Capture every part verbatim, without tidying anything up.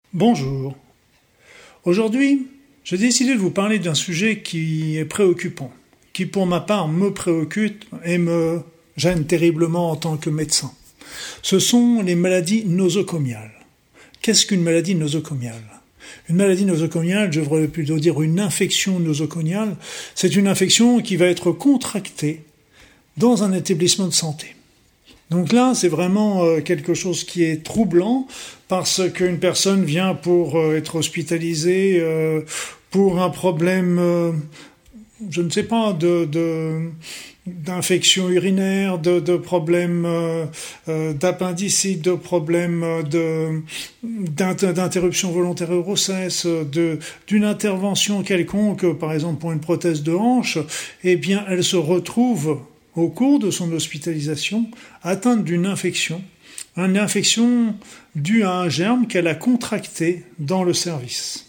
Bonjour. Aujourd'hui, j'ai décidé de vous parler d'un sujet qui est préoccupant, qui pour ma part me préoccupe et me gêne terriblement en tant que médecin. Ce sont les maladies nosocomiales. Qu'est-ce qu'une maladie nosocomiale ? Une maladie nosocomiale, je devrais plutôt dire une infection nosocomiale, c'est une infection qui va être contractée dans un établissement de santé. Donc là, c'est vraiment euh, quelque chose qui est troublant parce qu'une personne vient pour euh, être hospitalisée euh, pour un problème, euh, je ne sais pas, de, de d'infection urinaire, de, de problèmes euh, euh, d'appendicite, de problèmes de d'interruption volontaire de grossesse, de d'une intervention quelconque, par exemple pour une prothèse de hanche, eh bien, elle se retrouve au cours de son hospitalisation, atteinte d'une infection, une infection due à un germe qu'elle a contracté dans le service.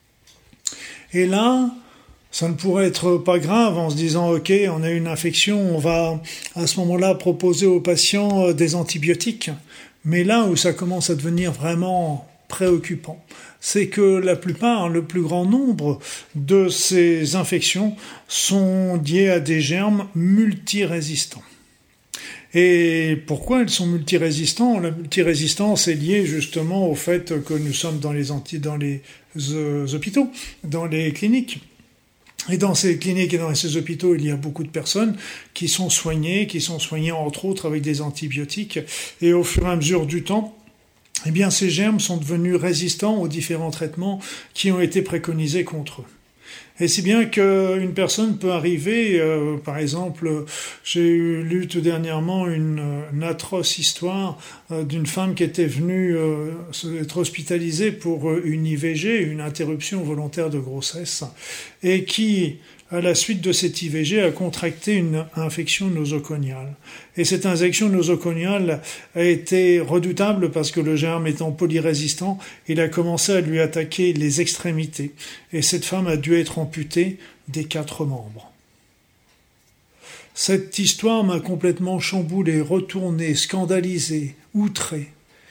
Et là, ça ne pourrait être pas grave en se disant « Ok, on a une infection, on va à ce moment-là proposer aux patients des antibiotiques ». Mais là où ça commence à devenir vraiment préoccupant, c'est que la plupart, le plus grand nombre de ces infections sont liées à des germes multirésistants. Et pourquoi elles sont multirésistants ? La multirésistance est liée justement au fait que nous sommes dans les, anti, dans les euh, hôpitaux, dans les cliniques. Et dans ces cliniques et dans ces hôpitaux, il y a beaucoup de personnes qui sont soignées, qui sont soignées entre autres avec des antibiotiques. Et au fur et à mesure du temps, eh bien, ces germes sont devenus résistants aux différents traitements qui ont été préconisés contre eux. Et si bien qu'une personne peut arriver, euh, par exemple, j'ai lu tout dernièrement une, une atroce histoire euh, d'une femme qui était venue euh, être hospitalisée pour une I V G, une interruption volontaire de grossesse, et qui, à la suite de cette I V G, a contracté une infection nosocomiale. Et cette infection nosocomiale a été redoutable parce que le germe étant polyrésistant, il a commencé à lui attaquer les extrémités. Et cette femme a dû être amputée des quatre membres. Cette histoire m'a complètement chamboulé, retourné, scandalisé, outré.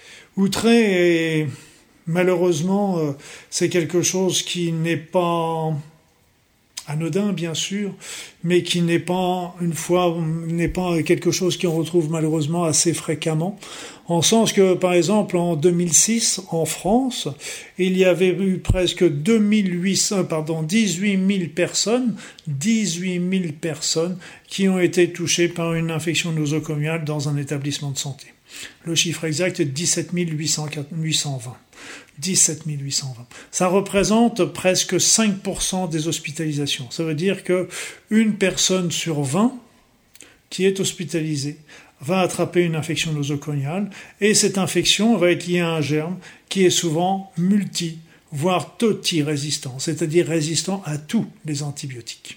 Outré et malheureusement, c'est quelque chose qui n'est pas anodin bien sûr, mais qui n'est pas une fois n'est pas quelque chose qu'on retrouve malheureusement assez fréquemment, en sens que par exemple en deux mille six en France, il y avait eu presque deux mille huit cents pardon dix-huit mille personnes, dix-huit mille personnes qui ont été touchées par une infection nosocomiale dans un établissement de santé. Le chiffre exact est dix-sept mille huit cent vingt. dix-sept mille huit cent vingt. Ça représente presque cinq pour cent des hospitalisations. Ça veut dire que une personne sur vingt qui est hospitalisée va attraper une infection nosocomiale et cette infection va être liée à un germe qui est souvent multi, voire totirésistant, c'est-à-dire résistant à tous les antibiotiques.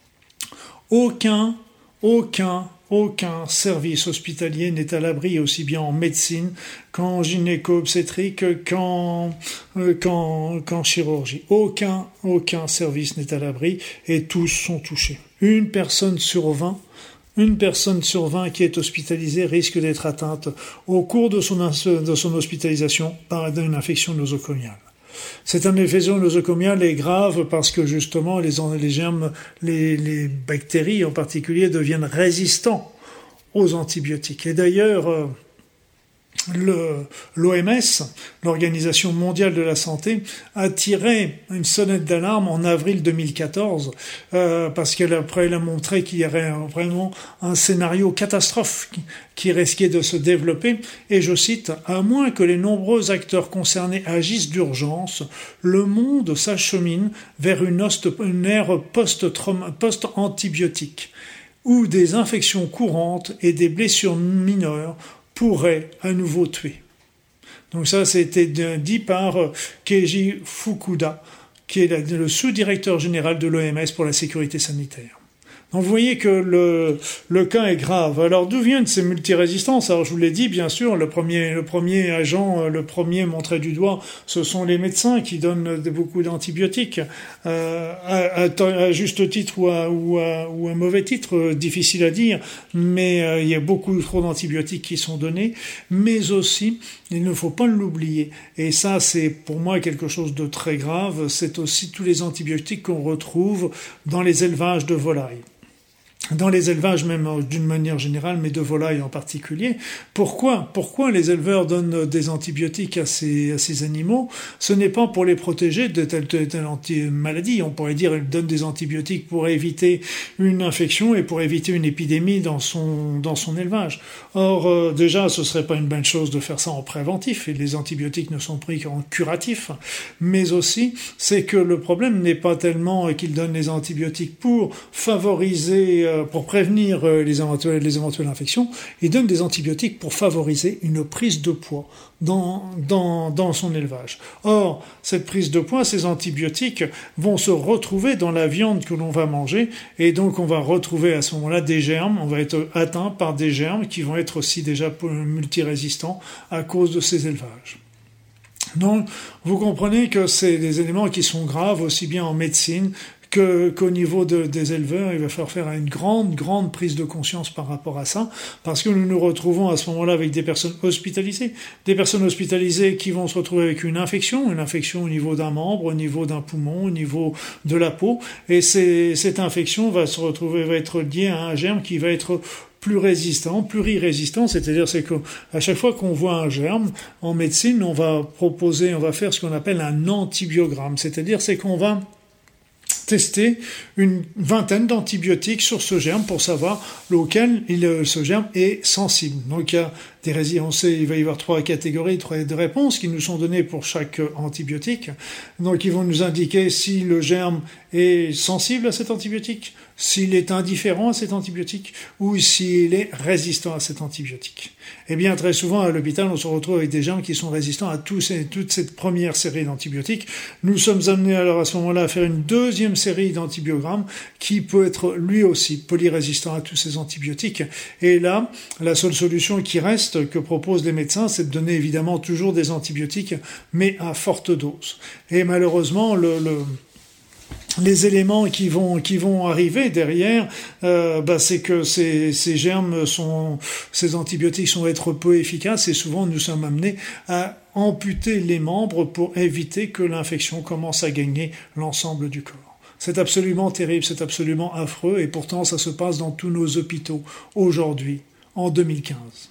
Aucun, aucun Aucun service hospitalier n'est à l'abri, aussi bien en médecine qu'en gynéco-obstétrique, qu'en, euh, qu'en, qu'en chirurgie. Aucun, aucun service n'est à l'abri et tous sont touchés. Une personne sur vingt, une personne sur vingt qui est hospitalisée risque d'être atteinte au cours de son, de son hospitalisation par une infection nosocomiale. Cette infection nosocomiale est grave parce que justement les, les germes, les, les bactéries en particulier deviennent résistants aux antibiotiques. Et d'ailleurs, euh, le, l'O M S, l'Organisation mondiale de la santé, a tiré une sonnette d'alarme en avril deux mille quatorze euh, parce qu'elle après elle a montré qu'il y aurait vraiment un scénario catastrophe qui, qui risquait de se développer. Et je cite, « À moins que les nombreux acteurs concernés agissent d'urgence, le monde s'achemine vers une, hoste, une ère post-antibiotique où des infections courantes et des blessures mineures pourrait à nouveau tuer. » Donc ça, c'était dit par Keiji Fukuda, qui est le sous-directeur général de l'O M S pour la sécurité sanitaire. Donc vous voyez que le, le cas est grave. Alors d'où viennent ces multirésistances? Alors je vous l'ai dit, bien sûr, le premier, le premier agent, le premier montré du doigt, ce sont les médecins qui donnent beaucoup d'antibiotiques, euh, à, à, à juste titre ou à, ou, à, ou à mauvais titre, euh, difficile à dire, mais euh, il y a beaucoup trop d'antibiotiques qui sont donnés, mais aussi, il ne faut pas l'oublier, et ça c'est pour moi quelque chose de très grave, c'est aussi tous les antibiotiques qu'on retrouve dans les élevages de volailles. Dans les élevages même d'une manière générale, mais de volailles en particulier. Pourquoi Pourquoi les éleveurs donnent des antibiotiques à ces, à ces animaux? Ce n'est pas pour les protéger de telle telle, telle maladie. On pourrait dire qu'ils donnent des antibiotiques pour éviter une infection et pour éviter une épidémie dans son, dans son élevage. Or, euh, déjà, ce serait pas une bonne chose de faire ça en préventif, et les antibiotiques ne sont pris qu'en curatif, mais aussi, c'est que le problème n'est pas tellement qu'ils donnent les antibiotiques pour favoriser pour prévenir les éventuelles, les éventuelles infections, il donne des antibiotiques pour favoriser une prise de poids dans, dans, dans son élevage. Or, cette prise de poids, ces antibiotiques vont se retrouver dans la viande que l'on va manger, et donc on va retrouver à ce moment-là des germes, on va être atteint par des germes qui vont être aussi déjà multirésistants à cause de ces élevages. Donc, vous comprenez que c'est des éléments qui sont graves aussi bien en médecine Que, qu'au niveau de, des éleveurs, il va falloir faire une grande, grande prise de conscience par rapport à ça, parce que nous nous retrouvons à ce moment-là avec des personnes hospitalisées, des personnes hospitalisées qui vont se retrouver avec une infection, une infection au niveau d'un membre, au niveau d'un poumon, au niveau de la peau, et c'est, cette infection va se retrouver, va être liée à un germe qui va être plus résistant, plurirésistant, c'est-à-dire c'est que à chaque fois qu'on voit un germe, en médecine, on va proposer, on va faire ce qu'on appelle un antibiogramme, c'est-à-dire c'est qu'on va tester une vingtaine d'antibiotiques sur ce germe pour savoir lequel il, ce germe est sensible. Donc il y a des résistants, on sait, il va y avoir trois catégories de réponses qui nous sont données pour chaque antibiotique. Donc ils vont nous indiquer si le germe est sensible à cet antibiotique, s'il est indifférent à cet antibiotique ou s'il est résistant à cet antibiotique. Eh bien, très souvent, à l'hôpital, on se retrouve avec des germes qui sont résistants à tous ces, toute cette première série d'antibiotiques. Nous sommes amenés alors à ce moment-là à faire une deuxième série d'antibiogrammes qui peut être lui aussi polyrésistant à tous ces antibiotiques. Et là, la seule solution qui reste, que proposent les médecins, c'est de donner évidemment toujours des antibiotiques, mais à forte dose. Et malheureusement, le... le les éléments qui vont qui vont arriver derrière, euh, bah c'est que ces, ces germes sont, ces antibiotiques sont être peu efficaces, et souvent nous sommes amenés à amputer les membres pour éviter que l'infection commence à gagner l'ensemble du corps. C'est absolument terrible, c'est absolument affreux, et pourtant ça se passe dans tous nos hôpitaux aujourd'hui, en deux mille quinze.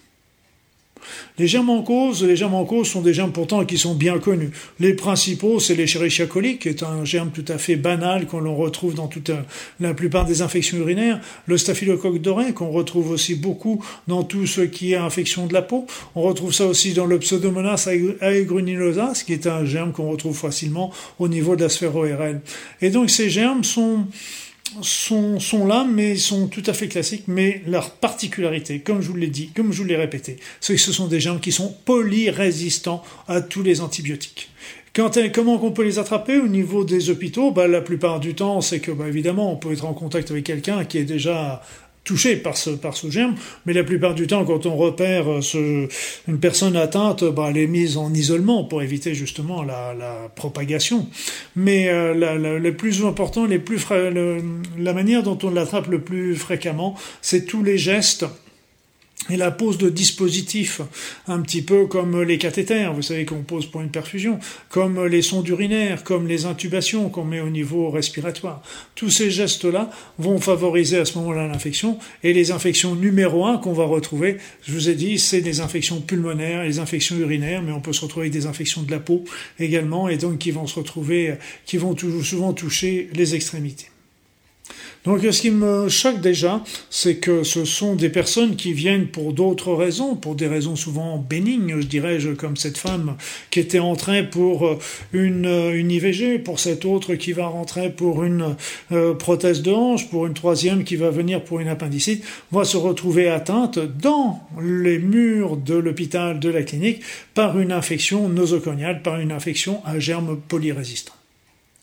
Les germes en cause, les germes en cause sont des germes pourtant qui sont bien connus. Les principaux, c'est l'Escherichia coli, qui est un germe tout à fait banal qu'on l'on retrouve dans toute la plupart des infections urinaires. Le staphylocoque doré, qu'on retrouve aussi beaucoup dans tout ce qui est infection de la peau. On retrouve ça aussi dans le Pseudomonas aeruginosa, qui est un germe qu'on retrouve facilement au niveau de la sphère O R L. Et donc ces germes sont Sont, sont là, mais sont tout à fait classiques, mais leur particularité, comme je vous l'ai dit, comme je vous l'ai répété, c'est que ce sont des germes qui sont polyrésistants à tous les antibiotiques. Quand, comment on peut les attraper au niveau des hôpitaux? Bah, la plupart du temps, c'est que, bah, évidemment, on peut être en contact avec quelqu'un qui est déjà touché par ce, par ce germe, mais la plupart du temps, quand on repère ce, une personne atteinte, bah, elle est mise en isolement pour éviter justement la, la propagation. Mais euh, la, la, le plus important, les plus fra- le, la manière dont on l'attrape le plus fréquemment, c'est tous les gestes et la pose de dispositifs, un petit peu comme les cathéters, vous savez qu'on pose pour une perfusion, comme les sondes urinaires, comme les intubations qu'on met au niveau respiratoire. Tous ces gestes-là vont favoriser à ce moment-là l'infection, et les infections numéro un qu'on va retrouver, je vous ai dit, c'est les infections pulmonaires, les infections urinaires, mais on peut se retrouver avec des infections de la peau également, et donc qui vont se retrouver, qui vont toujours, souvent toucher les extrémités. Donc ce qui me choque déjà, c'est que ce sont des personnes qui viennent pour d'autres raisons, pour des raisons souvent bénignes, je dirais-je, comme cette femme qui était entrée pour une, une I V G, pour cette autre qui va rentrer pour une euh, prothèse de hanche, pour une troisième qui va venir pour une appendicite, va se retrouver atteinte dans les murs de l'hôpital, de la clinique, par une infection nosocomiale, par une infection à germes polyrésistants.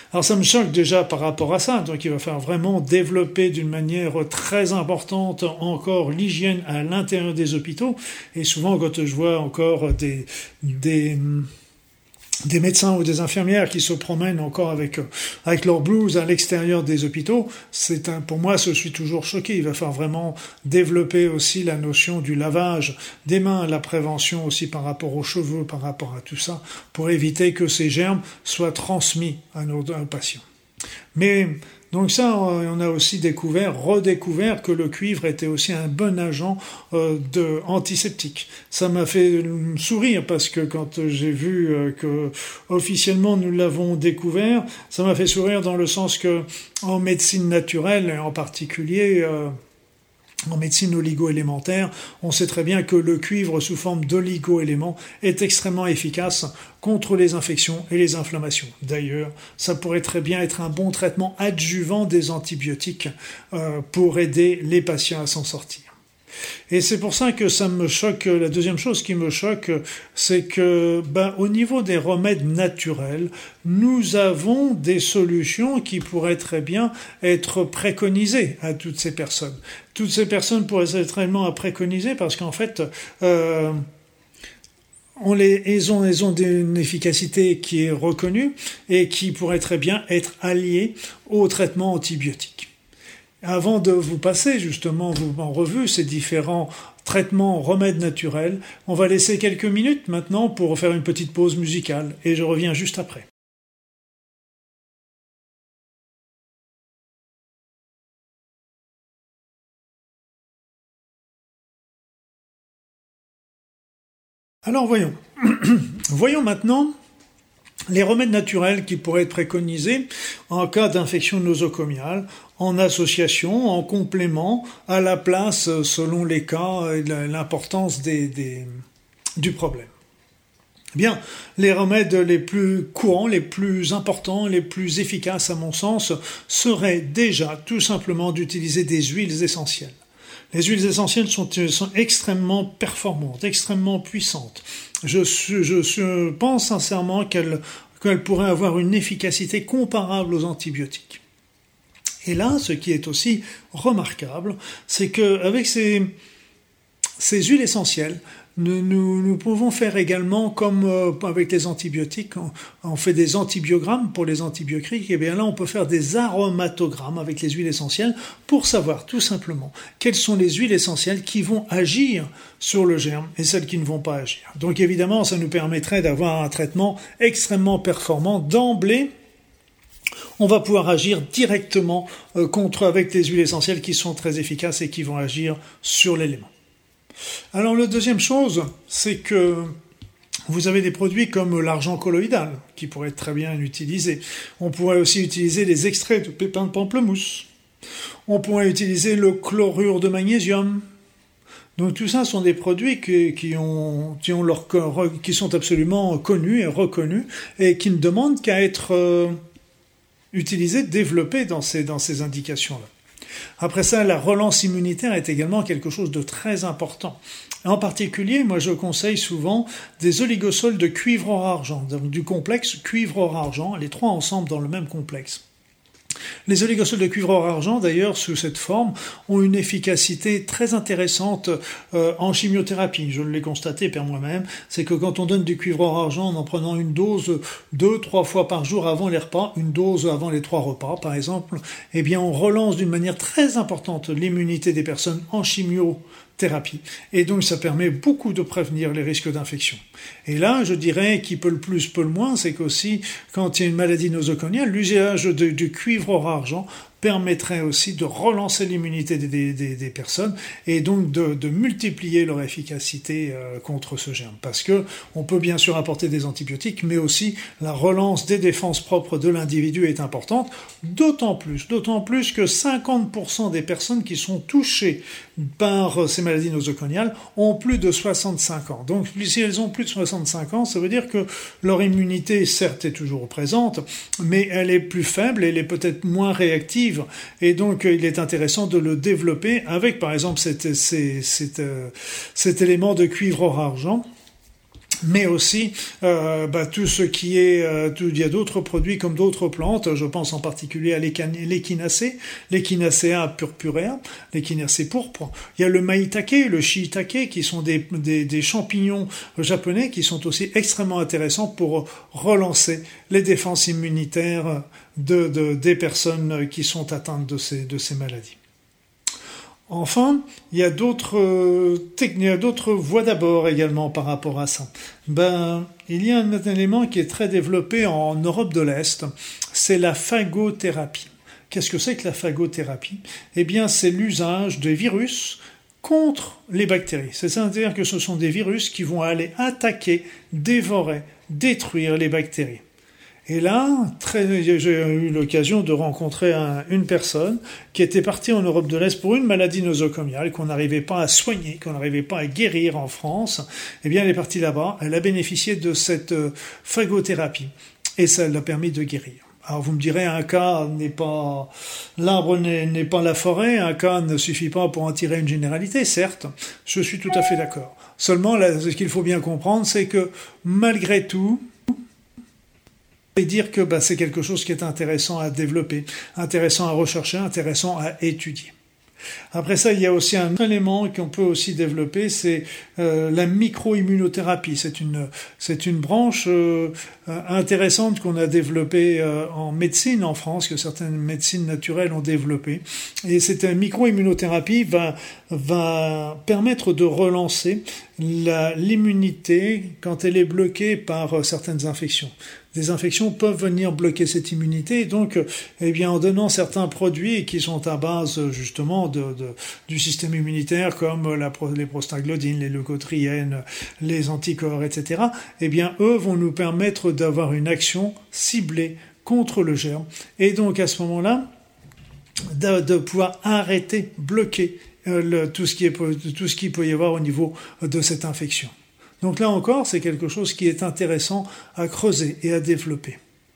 Alors ça me choque déjà par rapport à ça, donc il va falloir vraiment développer d'une manière très importante encore l'hygiène à l'intérieur des hôpitaux, et souvent quand je vois encore des... des des médecins ou des infirmières qui se promènent encore avec avec leur blouse à l'extérieur des hôpitaux, c'est un, pour moi, je suis toujours choqué. Il va falloir vraiment développer aussi la notion du lavage des mains, la prévention aussi par rapport aux cheveux, par rapport à tout ça, pour éviter que ces germes soient transmis à nos, à nos patients. Mais donc ça, on a aussi découvert, redécouvert que le cuivre était aussi un bon agent euh, de antiseptique. Ça m'a fait sourire parce que quand j'ai vu euh, que officiellement nous l'avons découvert, ça m'a fait sourire dans le sens que en médecine naturelle, et en particulier euh, en médecine oligo-élémentaire, on sait très bien que le cuivre sous forme d'oligo-éléments est extrêmement efficace contre les infections et les inflammations. D'ailleurs, ça pourrait très bien être un bon traitement adjuvant des antibiotiques euh, pour aider les patients à s'en sortir. Et c'est pour ça que ça me choque. La deuxième chose qui me choque, c'est que, ben, au niveau des remèdes naturels, nous avons des solutions qui pourraient très bien être préconisées à toutes ces personnes. Toutes ces personnes pourraient être réellement à préconiser parce qu'en fait, euh, on les, ils ont, ils ont une efficacité qui est reconnue et qui pourrait très bien être alliée au traitement antibiotique. Avant de vous passer justement vous en revue ces différents traitements, remèdes naturels, on va laisser quelques minutes maintenant pour faire une petite pause musicale et je reviens juste après. Alors voyons. Voyons maintenant les remèdes naturels qui pourraient être préconisés en cas d'infection nosocomiale, en association, en complément, à la place selon les cas et l'importance des, des, du problème. Bien, les remèdes les plus courants, les plus importants, les plus efficaces à mon sens, seraient déjà tout simplement d'utiliser des huiles essentielles. Les huiles essentielles sont, sont extrêmement performantes, extrêmement puissantes. Je, je, je pense sincèrement qu'elles qu'elles pourraient avoir une efficacité comparable aux antibiotiques. Et là, ce qui est aussi remarquable, c'est qu'avec ces, ces huiles essentielles, Nous, nous, nous pouvons faire également, comme euh, avec les antibiotiques, on, on fait des antibiogrammes pour les antibiotiques, et bien là on peut faire des aromatogrammes avec les huiles essentielles pour savoir tout simplement quelles sont les huiles essentielles qui vont agir sur le germe et celles qui ne vont pas agir. Donc évidemment ça nous permettrait d'avoir un traitement extrêmement performant d'emblée. On va pouvoir agir directement euh, contre avec les huiles essentielles qui sont très efficaces et qui vont agir sur l'élément. Alors la deuxième chose, c'est que vous avez des produits comme l'argent colloïdal qui pourraient être très bien utilisés. On pourrait aussi utiliser les extraits de pépins de pamplemousse. On pourrait utiliser le chlorure de magnésium. Donc tout ça sont des produits qui, qui, ont, qui, ont leur, qui sont absolument connus et reconnus et qui ne demandent qu'à être euh, utilisés, développés dans ces, dans ces indications-là. Après ça, la relance immunitaire est également quelque chose de très important. En particulier, moi je conseille souvent des oligosols de cuivre or argent, donc du complexe cuivre or argent, les trois ensemble dans le même complexe. Les oligosols de cuivre or argent, d'ailleurs, sous cette forme, ont une efficacité très intéressante euh, en chimiothérapie. Je l'ai constaté par moi-même, c'est que quand on donne du cuivre or argent en en prenant une dose deux, trois fois par jour avant les repas, une dose avant les trois repas, par exemple, eh bien on relance d'une manière très importante l'immunité des personnes en chimiothérapie. Et donc ça permet beaucoup de prévenir les risques d'infection. Et là, je dirais qui peut le plus, peut le moins, c'est qu'aussi, quand il y a une maladie nosocomiale, l'usage de, du cuivre or argent permettrait aussi de relancer l'immunité des, des, des personnes et donc de, de multiplier leur efficacité euh, contre ce germe. Parce que on peut bien sûr apporter des antibiotiques, mais aussi la relance des défenses propres de l'individu est importante, d'autant plus, d'autant plus que cinquante pour cent des personnes qui sont touchées par ces maladies nosocomiales ont plus de soixante-cinq ans. Donc si elles ont plus de soixante-cinq ans, ça veut dire que leur immunité, certes, est toujours présente, mais elle est plus faible, elle est peut-être moins réactive. Et donc, il est intéressant de le développer avec, par exemple, cet, cet, cet, cet élément de cuivre or argent mais aussi euh, bah, tout ce qui est, euh, tout, il y a d'autres produits comme d'autres plantes, je pense en particulier à l'échinacée, l'Echinacea purpurea, l'Echinacée pourpre. Il y a le maitake, le shiitake, qui sont des, des, des champignons japonais qui sont aussi extrêmement intéressants pour relancer les défenses immunitaires de, de, des personnes qui sont atteintes de ces, de ces maladies. Enfin, il y a d'autres euh, techniques, d'autres voies d'abord également par rapport à ça. Ben, il y a un élément qui est très développé en Europe de l'Est, c'est la phagothérapie. Qu'est-ce que c'est que la phagothérapie ? Eh bien, c'est l'usage des virus contre les bactéries. C'est-à-dire que ce sont des virus qui vont aller attaquer, dévorer, détruire les bactéries. Et là, très, j'ai eu l'occasion de rencontrer un, une personne qui était partie en Europe de l'Est pour une maladie nosocomiale qu'on n'arrivait pas à soigner, qu'on n'arrivait pas à guérir en France. Eh bien, elle est partie là-bas, elle a bénéficié de cette euh, phagothérapie et ça l'a permis de guérir. Alors vous me direz, un cas n'est pas, l'arbre n'est, n'est pas la forêt, un cas ne suffit pas pour en tirer une généralité, certes, je suis tout à fait d'accord. Seulement, là, ce qu'il faut bien comprendre, c'est que malgré tout, et dire que bah, c'est quelque chose qui est intéressant à développer, intéressant à rechercher, intéressant à étudier. Après ça, il y a aussi un élément qu'on peut aussi développer, c'est euh, la micro-immunothérapie. C'est une, c'est une branche euh, intéressante qu'on a développée euh, en médecine en France, que certaines médecines naturelles ont développée. Et cette micro-immunothérapie va, va permettre de relancer la, l'immunité quand elle est bloquée par certaines infections. Des infections peuvent venir bloquer cette immunité, et donc, eh bien, en donnant certains produits qui sont à base justement de, de, du système immunitaire, comme la, les prostaglandines, les leucotriènes, les anticorps, et cetera, eh bien, eux vont nous permettre d'avoir une action ciblée contre le germe, et donc à ce moment-là, de, de pouvoir arrêter, bloquer euh, le, tout ce qui est, tout ce qui peut y avoir au niveau de cette infection. Donc là encore, c'est quelque chose qui est intéressant à creuser et à développer.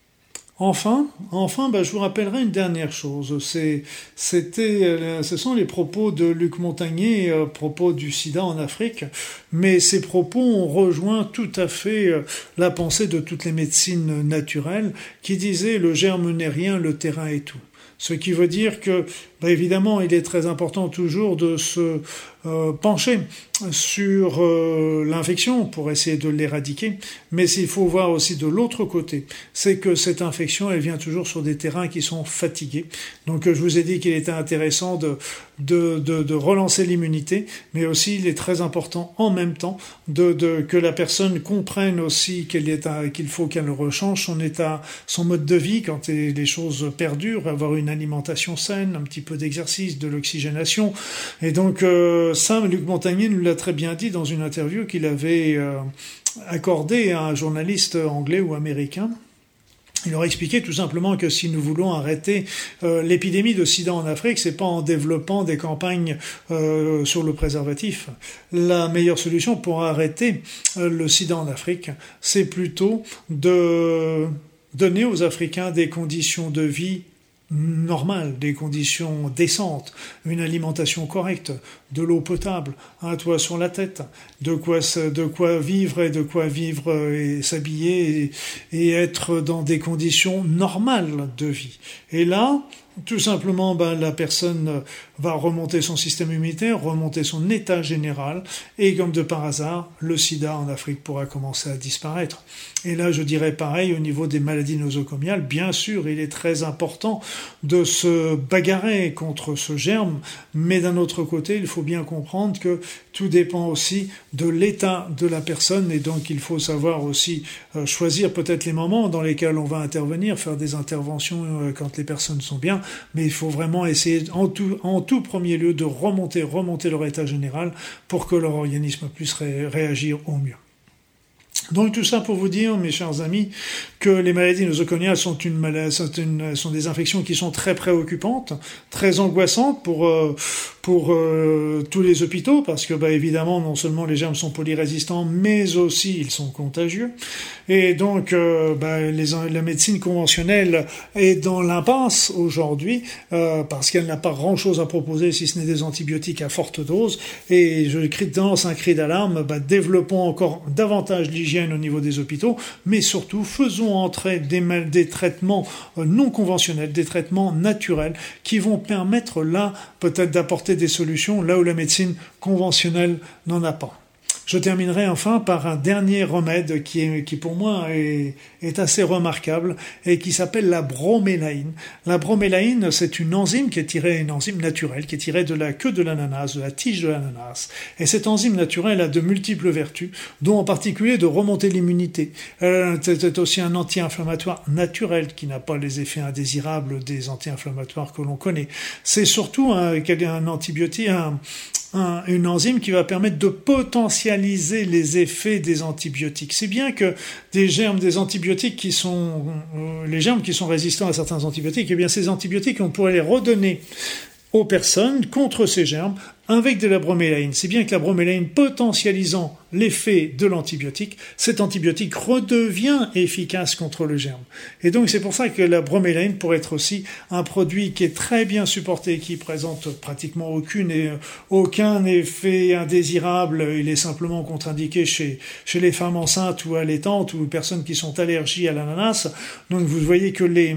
Enfin, enfin, bah, je vous rappellerai une dernière chose. C'est, c'était, ce sont les propos de Luc Montagnier à propos du sida en Afrique, mais ces propos ont rejoint tout à fait la pensée de toutes les médecines naturelles qui disaient le germe n'est rien, le terrain est tout. Ce qui veut dire que, bah, évidemment, il est très important toujours de se euh, pencher sur euh, l'infection pour essayer de l'éradiquer, mais il faut voir aussi de l'autre côté, c'est que cette infection, elle vient toujours sur des terrains qui sont fatigués. Donc, je vous ai dit qu'il était intéressant de, de, de, de relancer l'immunité, mais aussi il est très important en même temps de, de que la personne comprenne aussi qu'il, est à, qu'il faut qu'elle rechange son état, son mode de vie quand les choses perdurent, avoir une alimentation saine, un petit peu d'exercice, de l'oxygénation. Et donc, euh, ça, Luc Montagnier nous l'a très bien dit dans une interview qu'il avait euh, accordée à un journaliste anglais ou américain. Il leur expliquait tout simplement que si nous voulons arrêter euh, l'épidémie de sida en Afrique, c'est pas en développant des campagnes euh, sur le préservatif. La meilleure solution pour arrêter euh, le sida en Afrique, c'est plutôt de donner aux Africains des conditions de vie normales, des conditions décentes, une alimentation correcte, de l'eau potable, un toit sur la tête, de quoi, de quoi vivre et de quoi vivre et s'habiller et, et être dans des conditions normales de vie. Et là, tout simplement, ben, la personne va remonter son système immunitaire, remonter son état général, et comme de par hasard, le sida en Afrique pourra commencer à disparaître. Et là, je dirais pareil au niveau des maladies nosocomiales. Bien sûr, il est très important de se bagarrer contre ce germe, mais d'un autre côté, il faut bien comprendre que tout dépend aussi de l'état de la personne, et donc il faut savoir aussi euh, choisir peut-être les moments dans lesquels on va intervenir, faire des interventions euh, quand les personnes sont bien, mais il faut vraiment essayer en tout, en tout premier lieu de remonter, remonter leur état général pour que leur organisme puisse ré- réagir au mieux. Donc tout ça pour vous dire, mes chers amis, que les maladies nosocomiales sont, une maladie, sont, une, sont des infections qui sont très préoccupantes, très angoissantes pour, euh, pour euh, tous les hôpitaux, parce que bah, évidemment, non seulement les germes sont polyrésistants, mais aussi ils sont contagieux. Et donc, euh, bah, les, la médecine conventionnelle est dans l'impasse aujourd'hui, euh, parce qu'elle n'a pas grand-chose à proposer, si ce n'est des antibiotiques à forte dose. Et je crie lance un cri d'alarme, bah, développons encore davantage l'hygiène au niveau des hôpitaux, mais surtout faisons entrer des, des traitements non conventionnels, des traitements naturels, qui vont permettre là peut-être d'apporter des solutions là où la médecine conventionnelle n'en a pas. Je terminerai enfin par un dernier remède qui, est, qui pour moi est, est assez remarquable et qui s'appelle la bromélaïne. La bromélaïne, c'est une enzyme qui est tirée, une enzyme naturelle qui est tirée de la queue de l'ananas, de la tige de l'ananas. Et cette enzyme naturelle a de multiples vertus, dont en particulier de remonter l'immunité. Euh, c'est aussi un anti-inflammatoire naturel qui n'a pas les effets indésirables des anti-inflammatoires que l'on connaît. C'est surtout un, un antibiotique, un, un, une enzyme qui va permettre de potentialiser les effets des antibiotiques. C'est bien que des germes, des antibiotiques qui sont, euh, les germes qui sont résistants à certains antibiotiques, eh bien ces antibiotiques, on pourrait les redonner aux personnes contre ces germes avec de la bromélaïne. C'est bien que la bromélaïne, potentialisant l'effet de l'antibiotique, cet antibiotique redevient efficace contre le germe. Et donc c'est pour ça que la bromélaïne pourrait être aussi un produit qui est très bien supporté, qui présente pratiquement aucune et aucun effet indésirable. Il est simplement contre-indiqué chez, chez les femmes enceintes ou allaitantes ou personnes qui sont allergiques à l'ananas. Donc vous voyez que les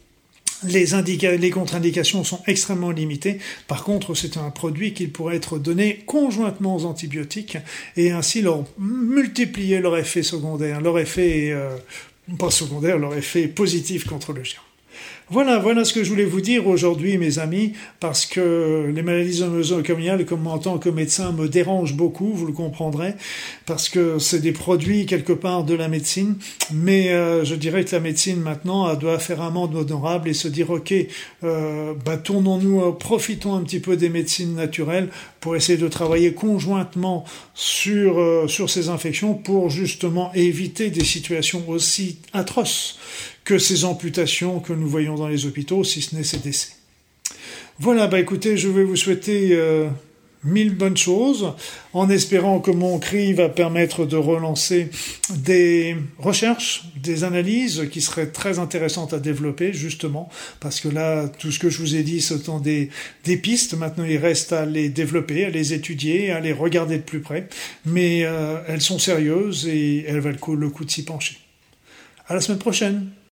Les, indica- les contre-indications sont extrêmement limitées. Par contre, c'est un produit qui pourrait être donné conjointement aux antibiotiques et ainsi leur multiplier leur effet secondaire, leur effet, euh, pas secondaire, leur effet positif contre le germe. Voilà, voilà ce que je voulais vous dire aujourd'hui, mes amis, parce que les maladies nosocomiales, comme en tant que médecin, me dérangent beaucoup, vous le comprendrez, parce que c'est des produits quelque part de la médecine, mais euh, je dirais que la médecine maintenant doit faire amende honorable et se dire ok, euh, bah, tournons-nous, euh, profitons un petit peu des médecines naturelles pour essayer de travailler conjointement sur euh, sur ces infections pour justement éviter des situations aussi atroces que ces amputations que nous voyons dans les hôpitaux, si ce n'est ces décès. Voilà, bah écoutez, je vais vous souhaiter euh, mille bonnes choses, en espérant que mon cri va permettre de relancer des recherches, des analyses qui seraient très intéressantes à développer, justement, parce que là, tout ce que je vous ai dit, ce sont des, des pistes. Maintenant, il reste à les développer, à les étudier, à les regarder de plus près, mais euh, elles sont sérieuses et elles valent le coup de s'y pencher. À la semaine prochaine.